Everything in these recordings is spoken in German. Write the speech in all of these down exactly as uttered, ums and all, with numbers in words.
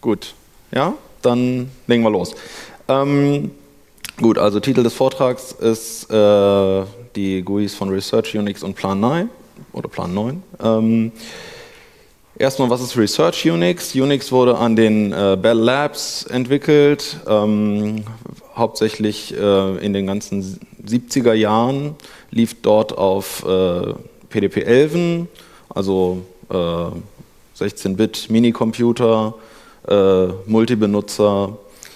Gut. Ja, dann legen wir los. Ähm, gut, also Titel des Vortrags ist äh, die G U Is von Research Unix und Plan neun oder Plan neun. Ähm, erstmal, was ist Research Unix? Unix wurde an den äh, Bell Labs entwickelt, ähm, hauptsächlich äh, in den ganzen siebziger Jahren, lief dort auf äh, P D P elf, also äh, sechzehn Bit Minicomputer, äh, Multibenutzer,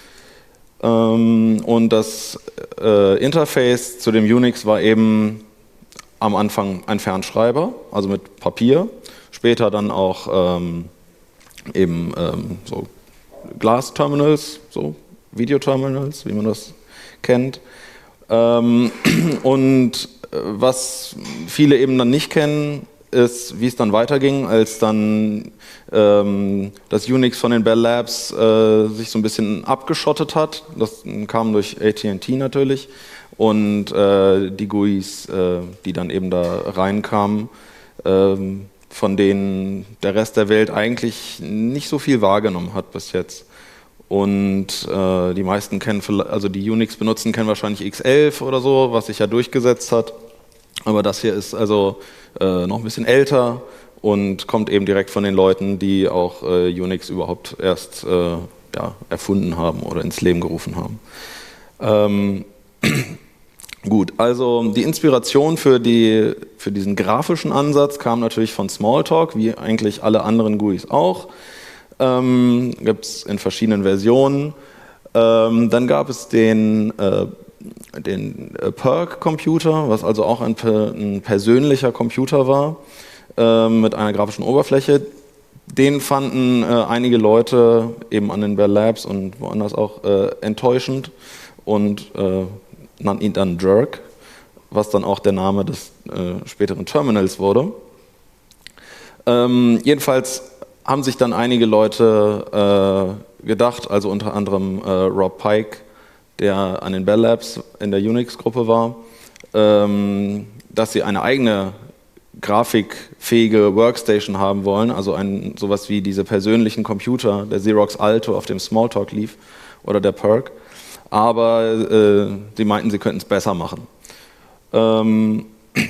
ähm, und das äh, Interface zu dem Unix war eben am Anfang ein Fernschreiber, also mit Papier, später dann auch ähm, eben ähm, so Glas-Terminals, so Videoterminals, wie man das kennt. Ähm, und was viele eben dann nicht kennen, ist, wie es dann weiterging, als dann ähm, das Unix von den Bell Labs äh, sich so ein bisschen abgeschottet hat. Das kam durch A T and T natürlich. Und äh, die G U Is, äh, die dann eben da reinkamen, äh, von denen der Rest der Welt eigentlich nicht so viel wahrgenommen hat bis jetzt. Und äh, die meisten kennen, also die Unix benutzen, kennen wahrscheinlich X elf oder so, was sich ja durchgesetzt hat. Aber das hier ist also äh, noch ein bisschen älter und kommt eben direkt von den Leuten, die auch äh, Unix überhaupt erst äh, ja, erfunden haben oder ins Leben gerufen haben. Ähm, gut, also die Inspiration für, die, für diesen grafischen Ansatz kam natürlich von Smalltalk, wie eigentlich alle anderen G U Is auch. Ähm, gibt es in verschiedenen Versionen. Ähm, dann gab es den, äh, den äh, Perk-Computer, was also auch ein, ein persönlicher Computer war, äh, mit einer grafischen Oberfläche. Den fanden äh, einige Leute eben an den Bell Labs und woanders auch äh, enttäuschend und äh, nannten ihn dann Jerk, was dann auch der Name des äh, späteren Terminals wurde. Ähm, jedenfalls haben sich dann einige Leute äh, gedacht, also unter anderem äh, Rob Pike, der an den Bell Labs in der Unix-Gruppe war, ähm, dass sie eine eigene grafikfähige Workstation haben wollen, also ein, sowas wie diese persönlichen Computer, der Xerox Alto, auf dem Smalltalk lief, oder der Perk, aber äh, sie meinten, sie könnten es besser machen. Ähm,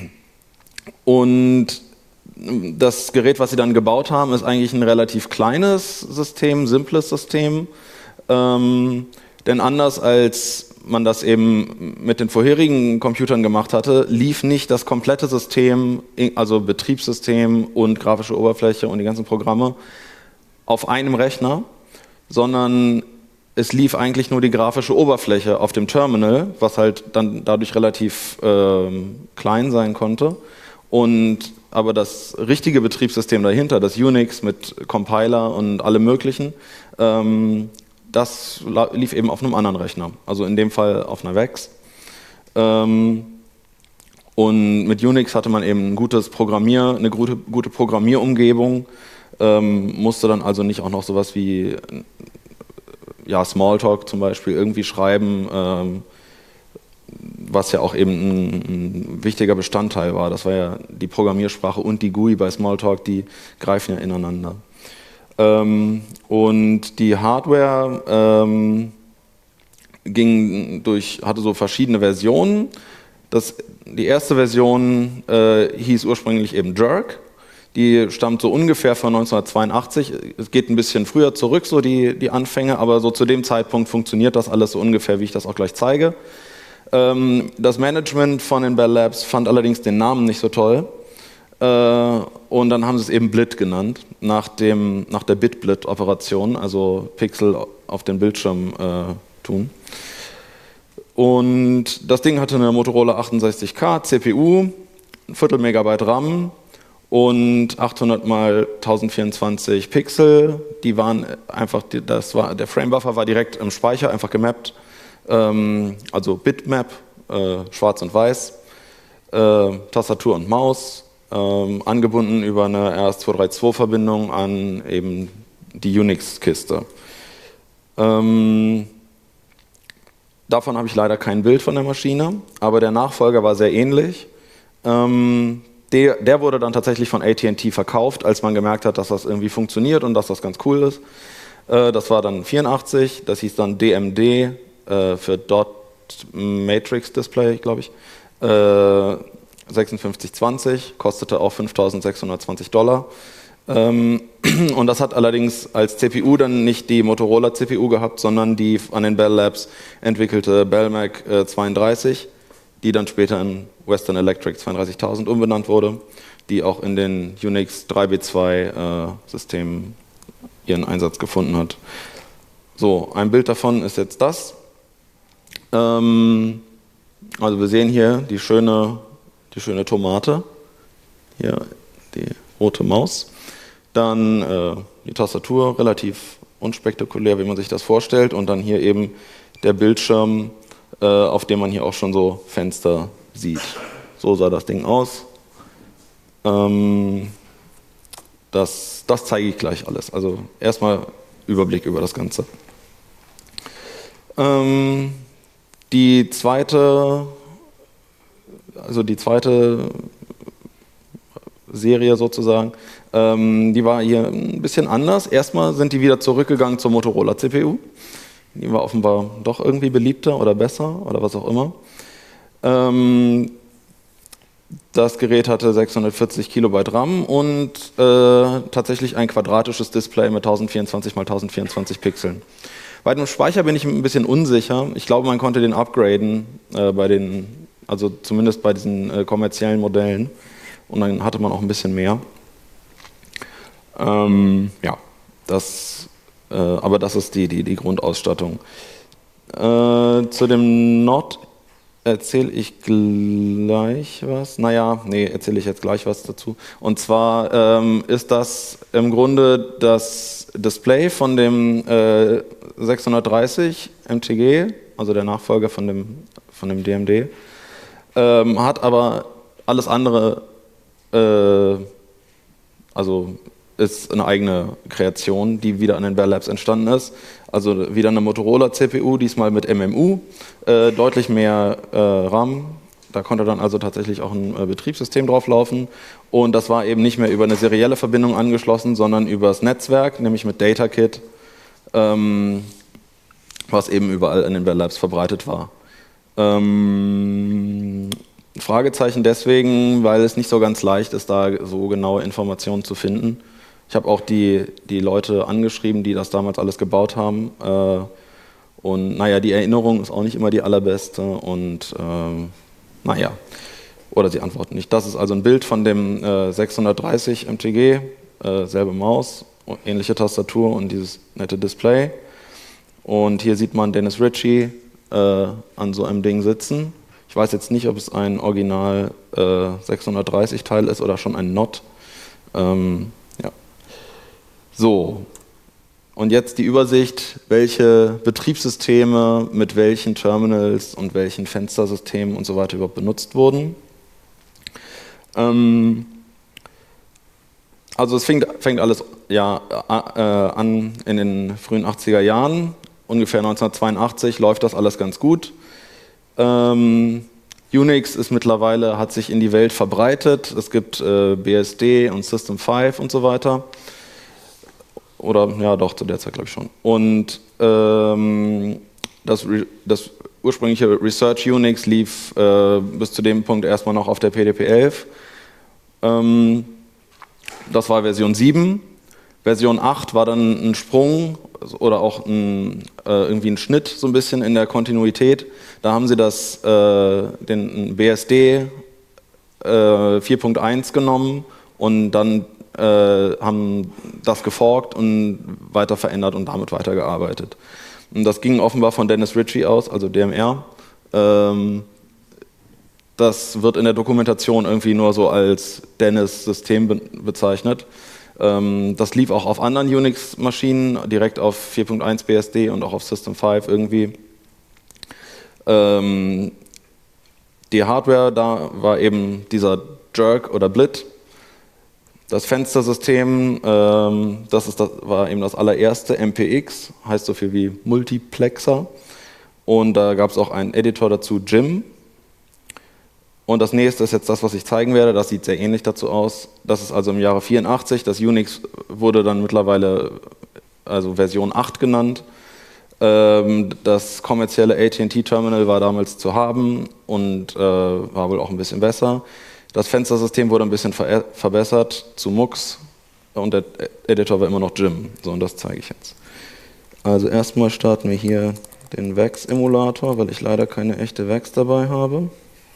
und das Gerät, was sie dann gebaut haben, ist eigentlich ein relativ kleines System, simples System. Ähm, denn anders als man das eben mit den vorherigen Computern gemacht hatte, lief nicht das komplette System, also Betriebssystem und grafische Oberfläche und die ganzen Programme, auf einem Rechner, sondern es lief eigentlich nur die grafische Oberfläche auf dem Terminal, was halt dann dadurch relativ äh, klein sein konnte. Und aber das richtige Betriebssystem dahinter, das Unix mit Compiler und allem möglichen, ähm, das lief eben auf einem anderen Rechner, also in dem Fall auf einer VEX. Ähm, und mit Unix hatte man eben ein gutes Programmier, eine gute, gute Programmierumgebung, ähm, musste dann also nicht auch noch sowas wie ja, Smalltalk zum Beispiel irgendwie schreiben, ähm, was ja auch eben ein, ein wichtiger Bestandteil war. Das war ja die Programmiersprache und die G U I bei Smalltalk, die greifen ja ineinander. Ähm, und die Hardware ähm, ging durch, hatte so verschiedene Versionen. Das, die erste Version äh, hieß ursprünglich eben Jerk. Die stammt so ungefähr von neunzehnhundertzweiundachtzig. Es geht ein bisschen früher zurück, so die, die Anfänge, aber so zu dem Zeitpunkt funktioniert das alles so ungefähr, wie ich das auch gleich zeige. Ähm, das Management von den Bell Labs fand allerdings den Namen nicht so toll. Äh, und dann haben sie es eben Blit genannt, nach, dem, nach der Bit-Blit-Operation, also Pixel auf den Bildschirm äh, tun. Und das Ding hatte eine Motorola achtundsechzig K, C P U, ein Viertel Megabyte RAM und achthundert mal tausendvierundzwanzig Pixel. Die waren einfach, das war, der Framebuffer war direkt im Speicher einfach gemappt, ähm, also Bitmap, äh, schwarz und weiß, äh, Tastatur und Maus, ähm, angebunden über eine R S zweihundertzweiunddreißig Verbindung an eben die Unix-Kiste. Ähm, davon habe ich leider kein Bild von der Maschine, aber der Nachfolger war sehr ähnlich. Ähm, der, der wurde dann tatsächlich von A T and T verkauft, als man gemerkt hat, dass das irgendwie funktioniert und dass das ganz cool ist. Äh, das war dann vierundachtzig, das hieß dann D M D äh, für Dot Matrix Display, glaube ich. Äh, sechsundfünfzig zwanzig, kostete auch fünftausendsechshundertzwanzig Dollar. Ähm, und das hat allerdings als C P U dann nicht die Motorola C P U gehabt, sondern die an den Bell Labs entwickelte Bell Mac äh, zweiunddreißig, die dann später in Western Electric zweiunddreißigtausend umbenannt wurde, die auch in den Unix drei B zwei äh, Systemen ihren Einsatz gefunden hat. So, ein Bild davon ist jetzt das. Ähm, also wir sehen hier die schöne, die schöne Tomate, hier die rote Maus. Dann äh, die Tastatur, relativ unspektakulär, wie man sich das vorstellt. Und dann hier eben der Bildschirm, äh, auf dem man hier auch schon so Fenster sieht. So sah das Ding aus. Ähm, das, das zeige ich gleich alles. Also erstmal Überblick über das Ganze. Ähm, die zweite, also die zweite Serie sozusagen, ähm, die war hier ein bisschen anders. Erstmal sind die wieder zurückgegangen zur Motorola C P U. Die war offenbar doch irgendwie beliebter oder besser oder was auch immer. Ähm, das Gerät hatte sechshundertvierzig Kilobyte RAM und äh, tatsächlich ein quadratisches Display mit tausendvierundzwanzig mal tausendvierundzwanzig Pixeln. Bei dem Speicher bin ich ein bisschen unsicher. Ich glaube, man konnte den upgraden, äh, bei den, also zumindest bei diesen äh, kommerziellen Modellen. Und dann hatte man auch ein bisschen mehr. Ähm, ja, das, äh, aber das ist die, die, die Grundausstattung. Äh, zu dem Not erzähle ich gleich was. Naja, nee, erzähle ich jetzt gleich was dazu. Und zwar ähm, ist das im Grunde das Display von dem äh, sechshundertdreißig M T G, also der Nachfolger von dem, von dem D M D, ähm, hat aber alles andere, äh, also ist eine eigene Kreation, die wieder an den Bell Labs entstanden ist. Also wieder eine Motorola C P U, diesmal mit M M U, äh, deutlich mehr äh, RAM. Da konnte dann also tatsächlich auch ein äh, Betriebssystem drauf laufen. Und das war eben nicht mehr über eine serielle Verbindung angeschlossen, sondern über das Netzwerk, nämlich mit DataKit, ähm, was eben überall in den Bell Labs verbreitet war. Ähm, Fragezeichen deswegen, weil es nicht so ganz leicht ist, da so genaue Informationen zu finden. Ich habe auch die, die Leute angeschrieben, die das damals alles gebaut haben. Äh, und naja, die Erinnerung ist auch nicht immer die allerbeste. Und äh, naja, oder sie antworten nicht. Das ist also ein Bild von dem äh, sechshundertdreißig M T G, äh, selbe Maus, ähnliche Tastatur und dieses nette Display. Und hier sieht man Dennis Ritchie äh, an so einem Ding sitzen. Ich weiß jetzt nicht, ob es ein Original äh, sechshundertdreißig Teil ist oder schon ein Not. Ähm, ja. So, und jetzt die Übersicht, welche Betriebssysteme mit welchen Terminals und welchen Fenstersystemen und so weiter überhaupt benutzt wurden. Ähm, also es fängt, fängt alles ja, äh, an in den frühen achtziger Jahren, ungefähr neunzehnhundertzweiundachtzig läuft das alles ganz gut. Ähm, Unix ist mittlerweile, hat sich in die Welt verbreitet. Es gibt äh, B S D und System fünf und so weiter. Oder, ja doch, zu der Zeit glaube ich schon. Und ähm, das, das ursprüngliche Research Unix lief äh, bis zu dem Punkt erstmal noch auf der P D P elf. Ähm, das war Version sieben. Version acht war dann ein Sprung oder auch ein, äh, irgendwie ein Schnitt so ein bisschen in der Kontinuität. Da haben sie das, äh, den B S D äh, vier Punkt eins genommen und dann äh, haben das geforkt und weiter verändert und damit weitergearbeitet. Und das ging offenbar von Dennis Ritchie aus, also D M R. Ähm, das wird in der Dokumentation irgendwie nur so als Dennis-System be bezeichnet. Das lief auch auf anderen Unix-Maschinen, direkt auf vier Punkt eins B S D und auch auf System fünf irgendwie. Ähm, die Hardware, da war eben dieser Jerk oder Blit. Das Fenstersystem, ähm, das, ist das war eben das allererste, M P X, heißt so viel wie Multiplexer. Und da gab es auch einen Editor dazu, Jim. Und das nächste ist jetzt das, was ich zeigen werde, das sieht sehr ähnlich dazu aus. Das ist also im Jahre vierundachtzig, das Unix wurde dann mittlerweile also Version acht genannt. Ähm, das kommerzielle A T and T-Terminal war damals zu haben und äh, war wohl auch ein bisschen besser. Das Fenstersystem wurde ein bisschen ver verbessert zu Mux und der Editor war immer noch Jim. So, und das zeige ich jetzt. Also erstmal starten wir hier den Vax-Emulator, weil ich leider keine echte Vax dabei habe.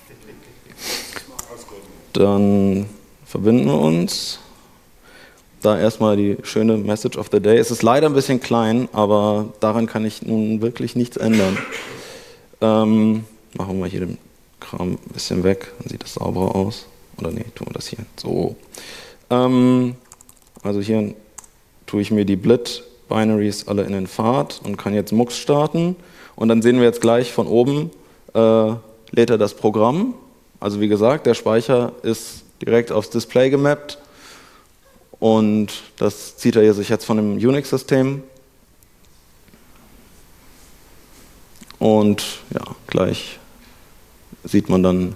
Dann verbinden wir uns. Da erstmal die schöne Message of the Day. Es ist leider ein bisschen klein, aber daran kann ich nun wirklich nichts ändern. Ähm, machen wir hier den Kram ein bisschen weg, dann sieht das sauberer aus. Oder nee, tun wir das hier. So. Ähm, also hier tue ich mir die Blit-Binaries alle in den Pfad und kann jetzt Mux starten. Und dann sehen wir jetzt gleich von oben, äh, lädt er das Programm. Also wie gesagt, der Speicher ist direkt aufs Display gemappt. Und das zieht er sich jetzt von dem Unix-System. Und ja, gleich sieht man dann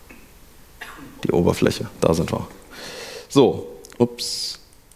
die Oberfläche. Da sind wir. So, ups.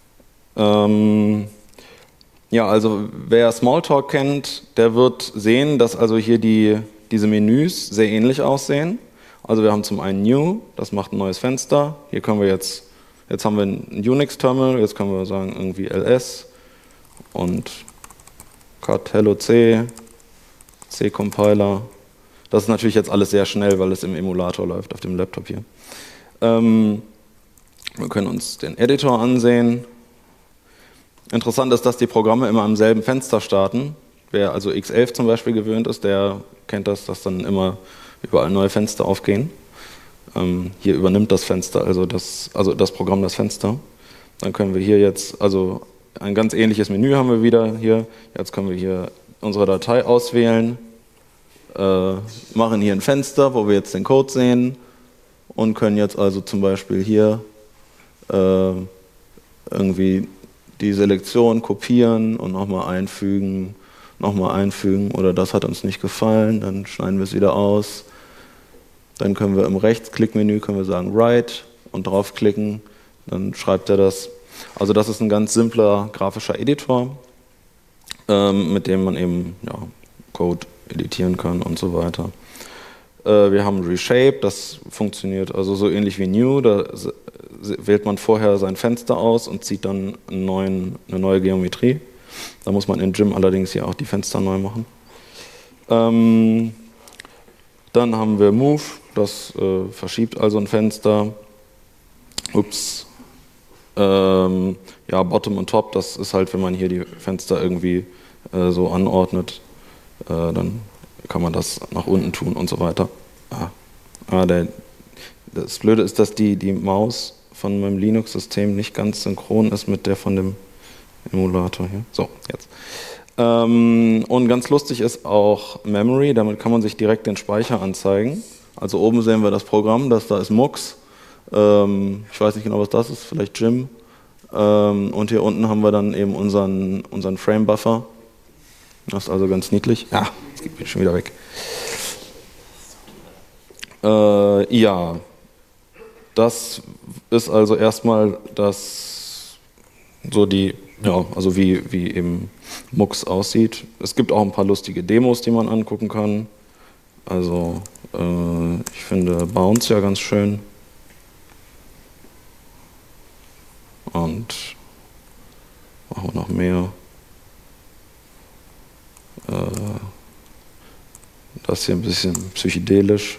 Ähm, ja, also wer Smalltalk kennt, der wird sehen, dass also hier die, diese Menüs sehr ähnlich aussehen. Also wir haben zum einen New, das macht ein neues Fenster. Hier können wir jetzt Jetzt haben wir ein Unix-Terminal, jetzt können wir sagen irgendwie L S und cat hello C, C-Compiler. Das ist natürlich jetzt alles sehr schnell, weil es im Emulator läuft, auf dem Laptop hier. Ähm, wir können uns den Editor ansehen. Interessant ist, dass die Programme immer am selben Fenster starten. Wer also X elf zum Beispiel gewöhnt ist, der kennt das, dass dann immer überall neue Fenster aufgehen. Ähm, hier übernimmt das Fenster, also das, also das Programm das Fenster. Dann können wir hier jetzt, also ein ganz ähnliches Menü haben wir wieder hier. Jetzt können wir hier unsere Datei auswählen, äh, machen hier ein Fenster, wo wir jetzt den Code sehen und können jetzt also zum Beispiel hier äh, irgendwie die Selektion kopieren und nochmal einfügen, nochmal einfügen oder das hat uns nicht gefallen, dann schneiden wir es wieder aus. Dann können wir im Rechtsklickmenü können wir sagen Write und draufklicken, dann schreibt er das. Also das ist ein ganz simpler grafischer Editor, ähm, mit dem man eben ja, Code editieren kann und so weiter. Äh, wir haben Reshape, das funktioniert also so ähnlich wie New, da wählt man vorher sein Fenster aus und zieht dann einen neuen, eine neue Geometrie. Da muss man in Jim allerdings hier auch die Fenster neu machen. Ähm, Dann haben wir Move, das äh, verschiebt also ein Fenster. Ups. Ähm, ja, Bottom und Top, das ist halt, wenn man hier die Fenster irgendwie äh, so anordnet, äh, dann kann man das nach unten tun und so weiter. Ah. Ah, der, das Blöde ist, dass die, die Maus von meinem Linux-System nicht ganz synchron ist mit der von dem Emulator hier. So, jetzt. Ähm, und ganz lustig ist auch Memory, damit kann man sich direkt den Speicher anzeigen. Also oben sehen wir das Programm, das da ist Mux. Ähm, ich weiß nicht genau, was das ist, vielleicht Jim. Ähm, und hier unten haben wir dann eben unseren, unseren Frame-Buffer. Das ist also ganz niedlich. Ja, es geht mir schon wieder weg. Äh, ja, das ist also erstmal das, so die, ja, also wie, wie eben Mux aussieht. Es gibt auch ein paar lustige Demos, die man angucken kann. Also äh, ich finde Bounce ja ganz schön. Und machen wir noch mehr. Äh, das hier ein bisschen psychedelisch.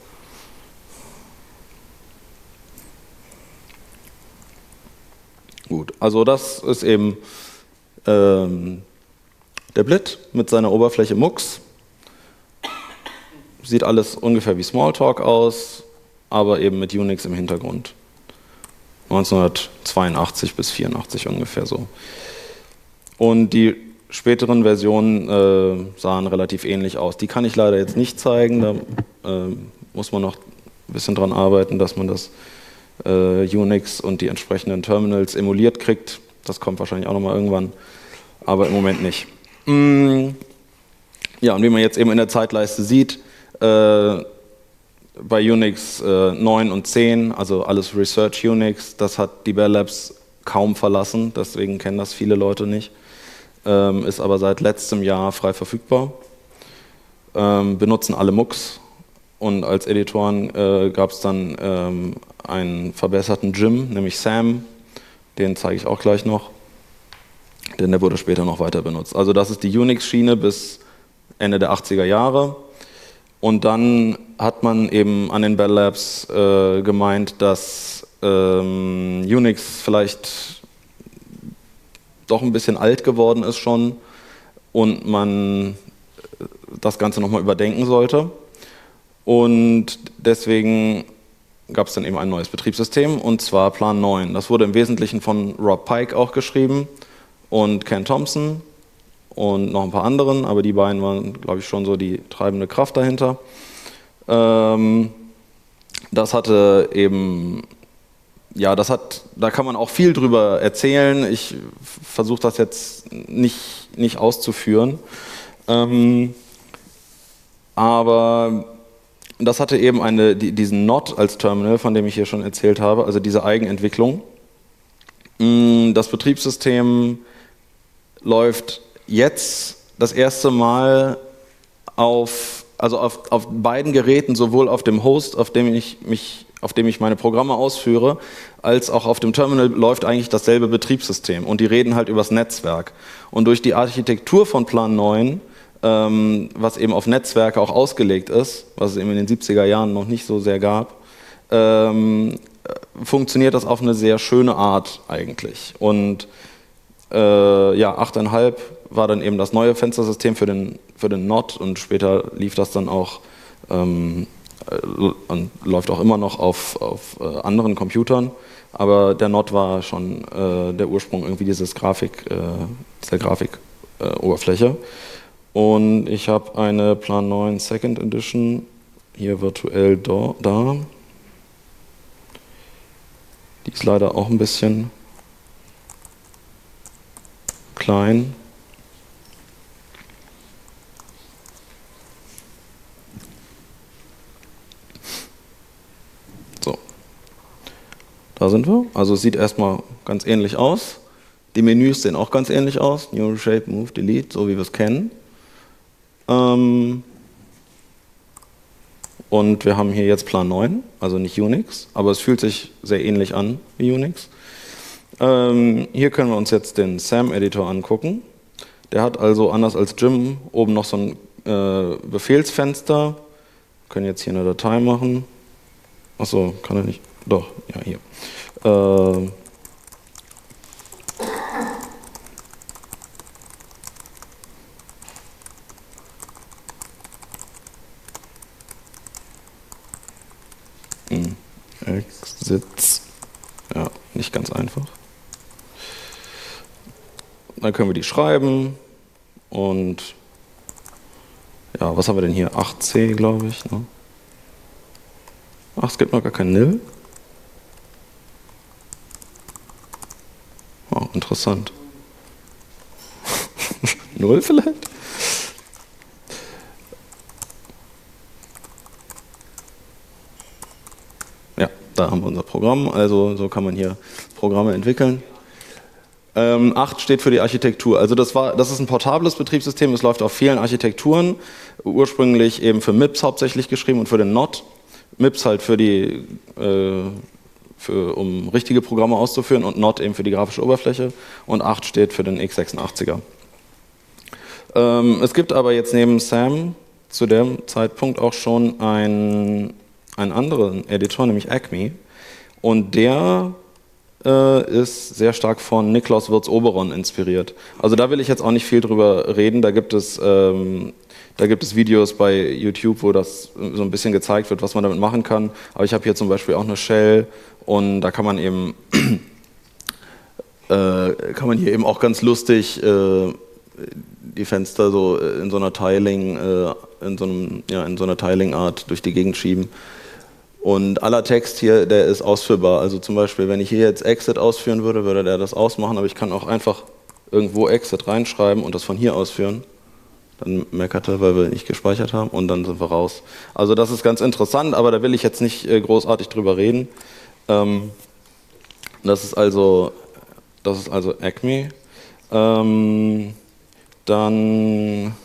Gut, also das ist eben ähm, der Blit mit seiner Oberfläche Mux. Sieht alles ungefähr wie Smalltalk aus, aber eben mit Unix im Hintergrund. neunzehnhundertzweiundachtzig bis vierundachtzig ungefähr so. Und die späteren Versionen äh, sahen relativ ähnlich aus. Die kann ich leider jetzt nicht zeigen, da äh, muss man noch ein bisschen dran arbeiten, dass man das äh, Unix und die entsprechenden Terminals emuliert kriegt. Das kommt wahrscheinlich auch nochmal irgendwann, aber im Moment nicht. Mm, ja, und wie man jetzt eben in der Zeitleiste sieht, äh, bei Unix äh, neun und zehn, also alles Research Unix, das hat die Bell Labs kaum verlassen, deswegen kennen das viele Leute nicht. ähm, ist aber seit letztem Jahr frei verfügbar. Ähm, benutzen alle Mux und als Editoren äh, gab es dann ähm, einen verbesserten Gim, nämlich Sam, den zeige ich auch gleich noch, denn der wurde später noch weiter benutzt. Also das ist die Unix-Schiene bis Ende der achtziger Jahre. Und dann hat man eben an den Bell Labs äh, gemeint, dass ähm, Unix vielleicht doch ein bisschen alt geworden ist schon und man das Ganze nochmal überdenken sollte. Und deswegen gab es dann eben ein neues Betriebssystem, und zwar Plan neun. Das wurde im Wesentlichen von Rob Pike auch geschrieben und Ken Thompson und noch ein paar anderen, aber die beiden waren, glaube ich, schon so die treibende Kraft dahinter. Ähm, das hatte eben, ja, das hat, da kann man auch viel drüber erzählen. Ich versuche das jetzt nicht, nicht auszuführen. Ähm, aber das hatte eben eine, die, diesen Not als Terminal, von dem ich hier schon erzählt habe, also diese Eigenentwicklung. Das Betriebssystem läuft jetzt das erste Mal auf, also auf, auf beiden Geräten, sowohl auf dem Host, auf dem ich mich, auf dem ich meine Programme ausführe, als auch auf dem Terminal läuft eigentlich dasselbe Betriebssystem, und die reden halt übers Netzwerk. Und durch die Architektur von Plan neun, ähm, was eben auf Netzwerke auch ausgelegt ist, was es eben in den siebziger Jahren noch nicht so sehr gab, ähm, funktioniert das auf eine sehr schöne Art eigentlich. Und äh, ja, acht Komma fünf war dann eben das neue Fenstersystem für den, für den Not, und später lief das dann auch ähm, und läuft auch immer noch auf, auf äh, anderen Computern, aber der Not war schon äh, der Ursprung irgendwie dieses Grafik, äh, dieser Grafik-Oberfläche. Äh, und ich habe eine Plan neun Second Edition hier virtuell da, da. Die ist leider auch ein bisschen klein. So, da sind wir. Also es sieht erstmal ganz ähnlich aus. Die Menüs sehen auch ganz ähnlich aus. New, Shape, Move, Delete, so wie wir es kennen. Ähm Und wir haben hier jetzt Plan neun, also nicht Unix, aber es fühlt sich sehr ähnlich an wie Unix. Ähm, hier können wir uns jetzt den Sam-Editor angucken. Der hat also anders als Gim oben noch so ein äh, Befehlsfenster. Wir können jetzt hier eine Datei machen. Achso, kann er nicht? Doch, ja, hier. Äh, Exits. Ja, nicht ganz einfach. Dann können wir die schreiben und ja, was haben wir denn hier? acht C, glaube ich. Ne? Ach, es gibt noch gar kein Nil. Oh, interessant. Null vielleicht? Ja, da haben wir unser Programm. Also so kann man hier Programme entwickeln. Ähm, acht steht für die Architektur. Also das, war, das ist ein portables Betriebssystem, es läuft auf vielen Architekturen. Ursprünglich eben für M I P S hauptsächlich geschrieben und für den Not. M I P S halt für die, äh, für, um richtige Programme auszuführen, und Not eben für die grafische Oberfläche. Und acht steht für den x sechsundachtziger. Ähm, es gibt aber jetzt neben Sam zu dem Zeitpunkt auch schon einen, einen anderen Editor, nämlich Acme. Und der äh, ist sehr stark von Niklaus Wirtz-Oberon inspiriert. Also da will ich jetzt auch nicht viel drüber reden. Da gibt es, ähm, da gibt es Videos bei YouTube, wo das so ein bisschen gezeigt wird, was man damit machen kann. Aber ich habe hier zum Beispiel auch eine Shell, und da kann man eben äh, kann man hier eben auch ganz lustig äh, die Fenster so in so einer Tiling, äh, in so einem, ja, in so einer Tiling-Art durch die Gegend schieben. Und aller Text hier, der ist ausführbar. Also zum Beispiel, wenn ich hier jetzt Exit ausführen würde, würde der das ausmachen, aber ich kann auch einfach irgendwo Exit reinschreiben und das von hier ausführen. Dann meckert er, weil wir nicht gespeichert haben, und dann sind wir raus. Also das ist ganz interessant, aber da will ich jetzt nicht äh, großartig drüber reden. Ähm, das ist also, das ist also Acme. Ähm, dann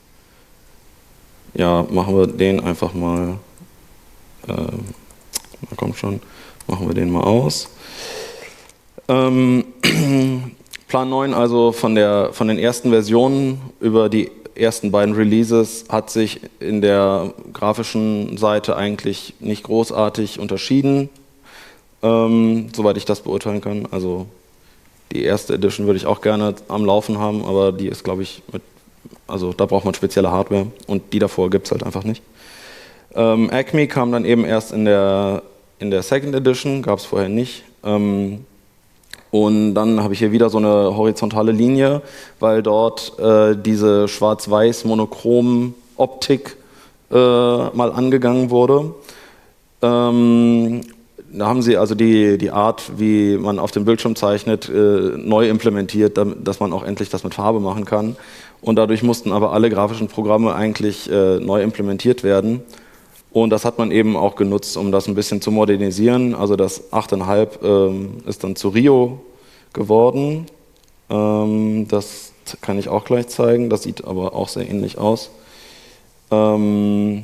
ja, machen wir den einfach mal, äh, na komm schon, machen wir den mal aus. Ähm, Plan neun, also von, der, von den ersten Versionen über die ersten beiden Releases, hat sich in der grafischen Seite eigentlich nicht großartig unterschieden, ähm, soweit ich das beurteilen kann. Also die erste Edition würde ich auch gerne am Laufen haben, aber die ist, glaube ich, mit, also da braucht man spezielle Hardware und die davor gibt es halt einfach nicht. Ähm, Acme kam dann eben erst in der, in der Second Edition, gab es vorher nicht. Ähm, Und dann habe ich hier wieder so eine horizontale Linie, weil dort äh, diese Schwarz-Weiß-Monochrom-Optik äh, mal angegangen wurde. Ähm, da haben sie also die, die Art, wie man auf dem Bildschirm zeichnet, äh, neu implementiert, damit, dass man auch endlich das mit Farbe machen kann. Und dadurch mussten aber alle grafischen Programme eigentlich äh, neu implementiert werden. Und das hat man eben auch genutzt, um das ein bisschen zu modernisieren. Also das acht Komma fünf ähm, ist dann zu Rio geworden. Ähm, das kann ich auch gleich zeigen. Das sieht aber auch sehr ähnlich aus. Ähm,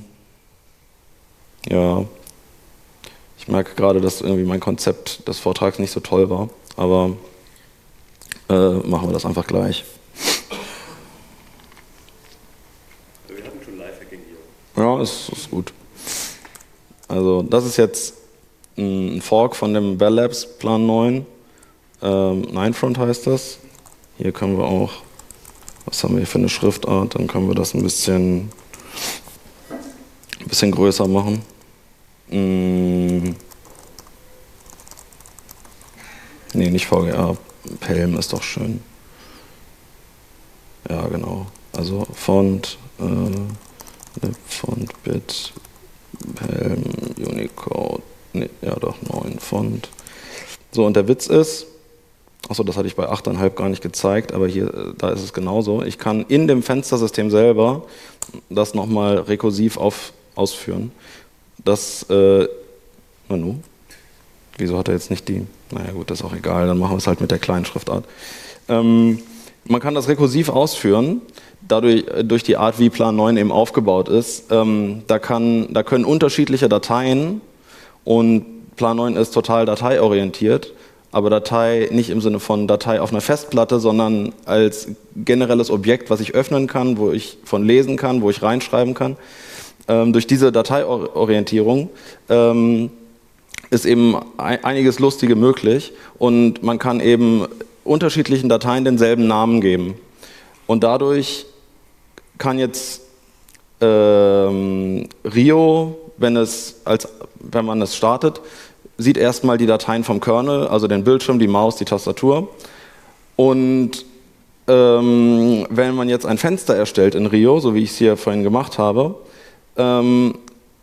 ja, ich merke gerade, dass irgendwie mein Konzept des Vortrags nicht so toll war. Aber äh, machen wir das einfach gleich. Wir hatten schon Live-Hacking hier. Ja, ist, ist gut. Also das ist jetzt ein Fork von dem Bell Labs Plan neun. Ähm, Ninefront heißt das. Hier können wir auch, was haben wir hier für eine Schriftart, dann können wir das ein bisschen, ein bisschen größer machen. Hm. Nee, nicht V G A, Pelm ist doch schön. Ja, genau. Also Font, äh, Font, Bit, Helm, Unicode, nee, ja doch, neun Font. So, und der Witz ist, achso, das hatte ich bei acht Komma fünf gar nicht gezeigt, aber hier, da ist es genauso. Ich kann in dem Fenstersystem selber das nochmal rekursiv auf, ausführen. Das, äh, Manu, wieso hat er jetzt nicht die, naja gut, das ist auch egal, dann machen wir es halt mit der kleinen Schriftart. Ähm, man kann das rekursiv ausführen, dadurch, durch die Art, wie Plan neun eben aufgebaut ist. Ähm, da, kann, da können unterschiedliche Dateien, und Plan neun ist total dateiorientiert, aber Datei nicht im Sinne von Datei auf einer Festplatte, sondern als generelles Objekt, was ich öffnen kann, wo ich von lesen kann, wo ich reinschreiben kann. Ähm, durch diese Dateiorientierung ähm, ist eben ein, einiges Lustige möglich, und man kann eben unterschiedlichen Dateien denselben Namen geben. Und dadurch kann jetzt ähm, Rio, wenn, es als, wenn man es startet, sieht erstmal die Dateien vom Kernel, also den Bildschirm, die Maus, die Tastatur. Und ähm, wenn man jetzt ein Fenster erstellt in Rio, so wie ich es hier vorhin gemacht habe, ähm,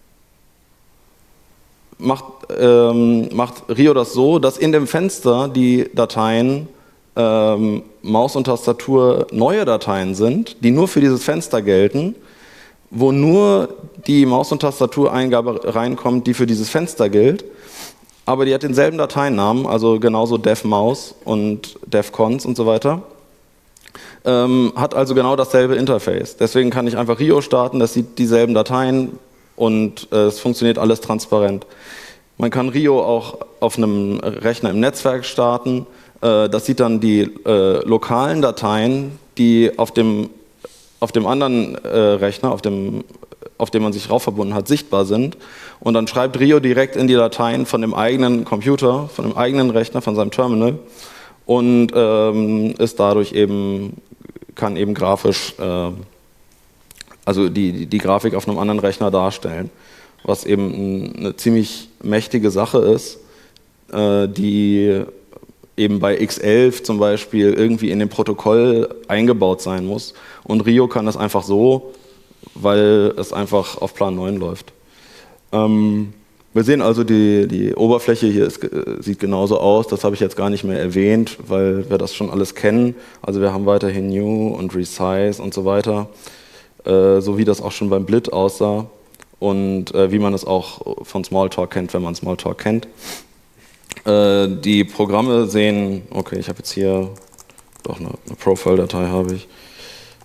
macht, ähm, macht Rio das so, dass in dem Fenster die Dateien ähm, Maus und Tastatur neue Dateien sind, die nur für dieses Fenster gelten, wo nur die Maus- und Tastatureingabe reinkommt, die für dieses Fenster gilt. Aber die hat denselben Dateinamen, also genauso devmaus und devcons und so weiter. Ähm, hat also genau dasselbe Interface. Deswegen kann ich einfach Rio starten, das sieht dieselben Dateien und äh, es funktioniert alles transparent. Man kann Rio auch auf einem Rechner im Netzwerk starten. Äh, das sieht dann die äh, lokalen Dateien, die auf dem, auf dem anderen äh, Rechner, auf dem, auf dem man sich rauf verbunden hat, sichtbar sind. Und dann schreibt Rio direkt in die Dateien von dem eigenen Computer, von dem eigenen Rechner, von seinem Terminal, und ähm, ist dadurch eben, kann eben grafisch, äh, also die, die, die Grafik auf einem anderen Rechner darstellen, was eben eine ziemlich mächtige Sache ist, äh, die eben bei X elf zum Beispiel irgendwie in dem Protokoll eingebaut sein muss. Und Rio kann das einfach so, weil es einfach auf Plan neun läuft. Ähm, wir sehen also, die, die Oberfläche hier ist, sieht genauso aus. Das habe ich jetzt gar nicht mehr erwähnt, weil wir das schon alles kennen. Also wir haben weiterhin New und Resize und so weiter, äh, so wie das auch schon beim Blit aussah und äh, wie man es auch von Smalltalk kennt, wenn man Smalltalk kennt. Äh, die Programme sehen, okay, ich habe jetzt hier doch eine, eine Profile-Datei habe ich.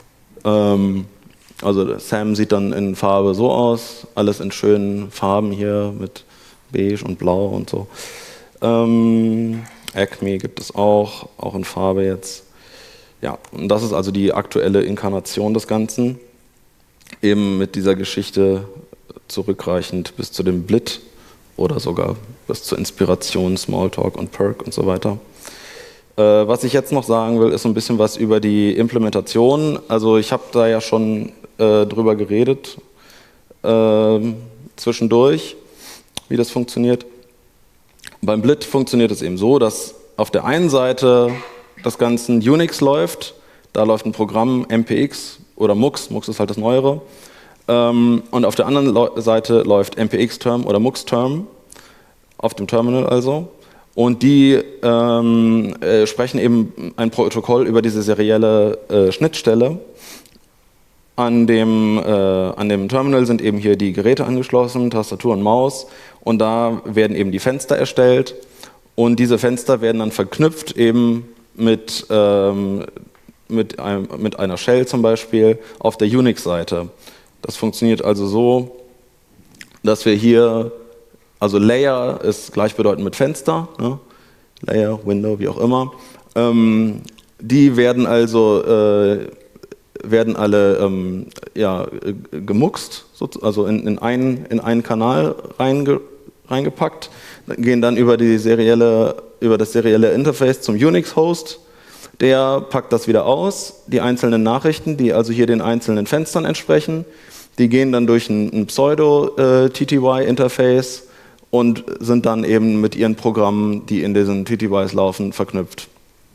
Ähm, also Sam sieht dann in Farbe so aus, alles in schönen Farben hier mit beige und blau und so. Ähm, Acme gibt es auch, auch in Farbe jetzt. Ja, und das ist also die aktuelle Inkarnation des Ganzen, eben mit dieser Geschichte zurückreichend bis zu dem Blit oder sogar bis zur Inspiration, Smalltalk und Perk und so weiter. Äh, was ich jetzt noch sagen will, ist so ein bisschen was über die Implementation. Also ich habe da ja schon äh, drüber geredet, äh, zwischendurch, wie das funktioniert. Beim Blit funktioniert es eben so, dass auf der einen Seite das Ganze Unix läuft, da läuft ein Programm M P X oder MUX, MUX ist halt das Neuere, ähm, und auf der anderen Seite läuft M P X-Term oder MUX-Term, auf dem Terminal also, und die ähm, äh, sprechen eben ein Protokoll über diese serielle äh, Schnittstelle. An dem, äh, an dem Terminal sind eben hier die Geräte angeschlossen, Tastatur und Maus, und da werden eben die Fenster erstellt und diese Fenster werden dann verknüpft eben mit, ähm, mit, einem, mit einer Shell zum Beispiel auf der Unix-Seite. Das funktioniert also so, dass wir hier, also Layer ist gleichbedeutend mit Fenster, ne? Layer, Window, wie auch immer, ähm, die werden also äh, werden alle ähm, ja, gemuxt, also in, in, einen, in einen Kanal reinge, reingepackt, gehen dann über, die serielle, über das serielle Interface zum Unix-Host, der packt das wieder aus, die einzelnen Nachrichten, die also hier den einzelnen Fenstern entsprechen, die gehen dann durch ein, ein Pseudo-T T Y-Interface und sind dann eben mit ihren Programmen, die in diesen T T Ys laufen, verknüpft.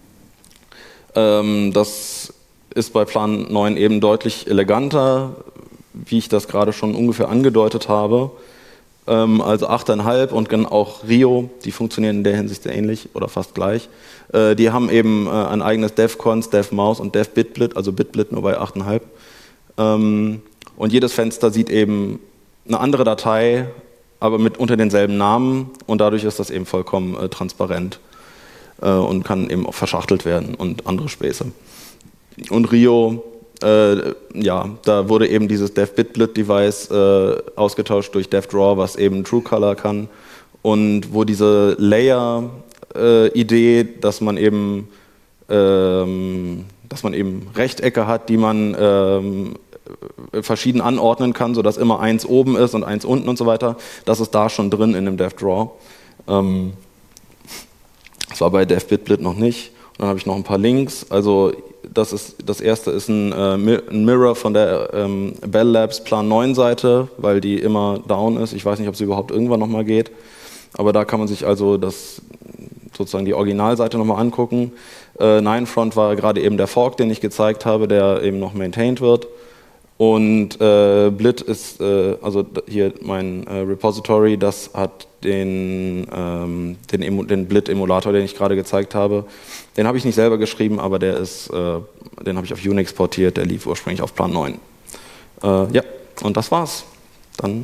Ähm, das ist bei Plan neun eben deutlich eleganter, wie ich das gerade schon ungefähr angedeutet habe. Ähm, also acht Komma fünf und auch Rio, die funktionieren in der Hinsicht sehr ähnlich oder fast gleich. Äh, die haben eben äh, ein eigenes DevCons, DevMouse und DevBitBlit, also BitBlit nur bei acht Komma fünf. Ähm, und jedes Fenster sieht eben eine andere Datei, aber mit unter denselben Namen, und dadurch ist das eben vollkommen äh, transparent äh, und kann eben auch verschachtelt werden und andere Späße. Und Rio, äh, ja, da wurde eben dieses DevBitBlit-Device äh, ausgetauscht durch DevDraw, was eben TrueColor kann, und wo diese Layer-Idee, äh, dass man eben, ähm, dass man eben Rechtecke hat, die man ähm, verschieden anordnen kann, sodass immer eins oben ist und eins unten und so weiter, das ist da schon drin in dem DevDraw. Ähm, das war bei DevBitBlit noch nicht. Und dann habe ich noch ein paar Links. Also das, ist, das erste ist ein, äh, ein Mirror von der ähm, Bell Labs Plan neun Seite, weil die immer down ist. Ich weiß nicht, ob sie überhaupt irgendwann nochmal geht. Aber da kann man sich also das, sozusagen die Originalseite nochmal angucken. Äh, Ninefront war gerade eben der Fork, den ich gezeigt habe, der eben noch maintained wird. Und äh, Blit ist, äh, also hier mein äh, Repository, das hat den, ähm, den, den Blit-Emulator, den ich gerade gezeigt habe. Den habe ich nicht selber geschrieben, aber der ist, äh, den habe ich auf Unix portiert, der lief ursprünglich auf Plan neun. Äh, ja, und das war's. Dann.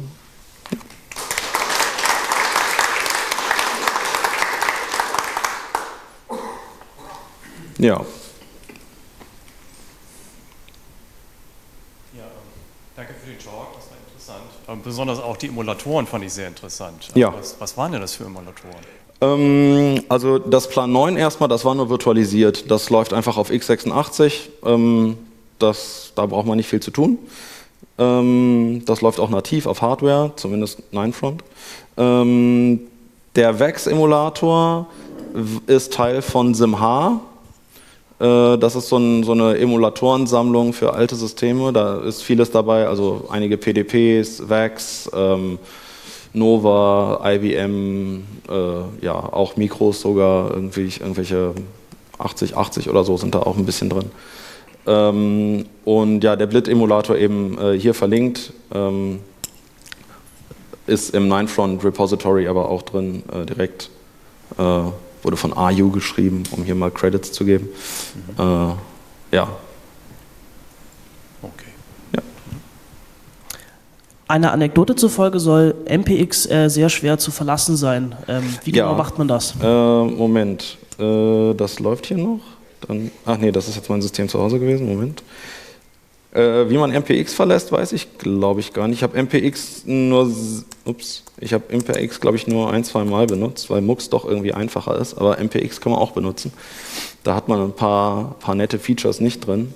Ja. Danke für den Talk, das war interessant. Ähm, besonders auch die Emulatoren fand ich sehr interessant. Ja. Was, was waren denn das für Emulatoren? Ähm, also das Plan neun erstmal, das war nur virtualisiert. Das läuft einfach auf x sechsundachtzig. Ähm, das, da braucht man nicht viel zu tun. Ähm, das läuft auch nativ auf Hardware, zumindest Ninefront. Ähm, der VAX-Emulator ist Teil von SimH. Das ist so, ein, so eine Emulatorensammlung für alte Systeme, da ist vieles dabei, also einige P D Ps, VAX, ähm, Nova, I B M, äh, ja, auch Mikros sogar, irgendwie, irgendwelche achtzig achtzig oder so sind da auch ein bisschen drin. Ähm, und ja, der Blit-Emulator eben äh, hier verlinkt, ähm, ist im Ninefront Repository aber auch drin, äh, direkt. Äh, wurde von R U geschrieben, um hier mal Credits zu geben. Mhm. Äh, ja. Okay. Ja. Einer Anekdote zufolge soll M P X äh, sehr schwer zu verlassen sein. Ähm, wie genau ja. macht man das? Äh, Moment, äh, das läuft hier noch. Dann, ach nee, das ist jetzt mein System zu Hause gewesen. Moment. Äh, wie man M P X verlässt, weiß ich, glaube ich, gar nicht. Ich habe M P X nur, ups, ich habe M P X, glaube ich, nur ein, zwei Mal benutzt, weil Mux doch irgendwie einfacher ist, aber M P X kann man auch benutzen. Da hat man ein paar, paar nette Features nicht drin.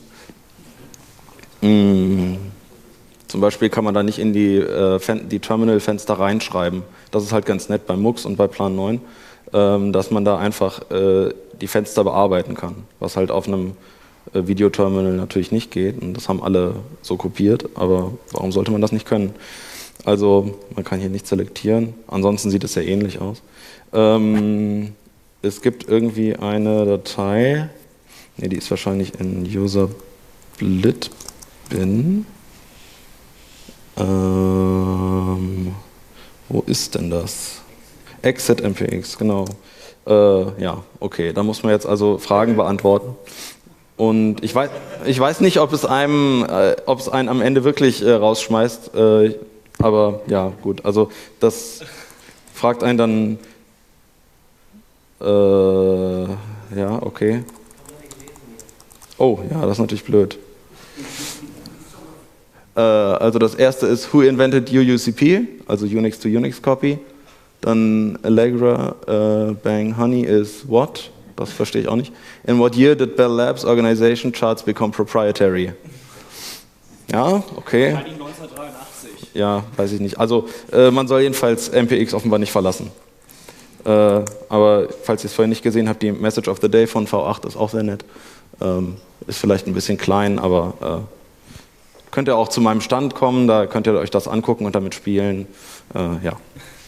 Mm. Zum Beispiel kann man da nicht in die, äh, die Terminal-Fenster reinschreiben. Das ist halt ganz nett bei Mux und bei Plan neun, ähm, dass man da einfach äh, die Fenster bearbeiten kann, was halt auf einem äh, Videoterminal natürlich nicht geht. Und das haben alle so kopiert, aber warum sollte man das nicht können? Also man kann hier nicht selektieren, ansonsten sieht es sehr ähnlich aus. Ähm, es gibt irgendwie eine Datei, ne, die ist wahrscheinlich in User-Split-Bin. Ähm, wo ist denn das? Exit M P X, genau. Äh, ja, okay, da muss man jetzt also Fragen beantworten. Und ich weiß, ich weiß nicht, ob es einem, äh, ob es einen am Ende wirklich äh, rausschmeißt, äh, aber ja, gut, also das fragt einen dann, äh, ja, okay. Oh, ja, das ist natürlich blöd. Also das erste ist Who invented U U C P, also Unix to Unix Copy. Dann Allegra uh, Bang Honey is what? Das verstehe ich auch nicht. In what year did Bell Labs Organization Charts become proprietary? Ja, okay. neunzehnhundertdreiundachtzig. Ja, weiß ich nicht. Also äh, man soll jedenfalls M P X offenbar nicht verlassen. Äh, aber falls ihr es vorhin nicht gesehen habt, die Message of the Day von V acht ist auch sehr nett. Ähm, ist vielleicht ein bisschen klein, aber äh, könnt ihr auch zu meinem Stand kommen, da könnt ihr euch das angucken und damit spielen. Äh, ja.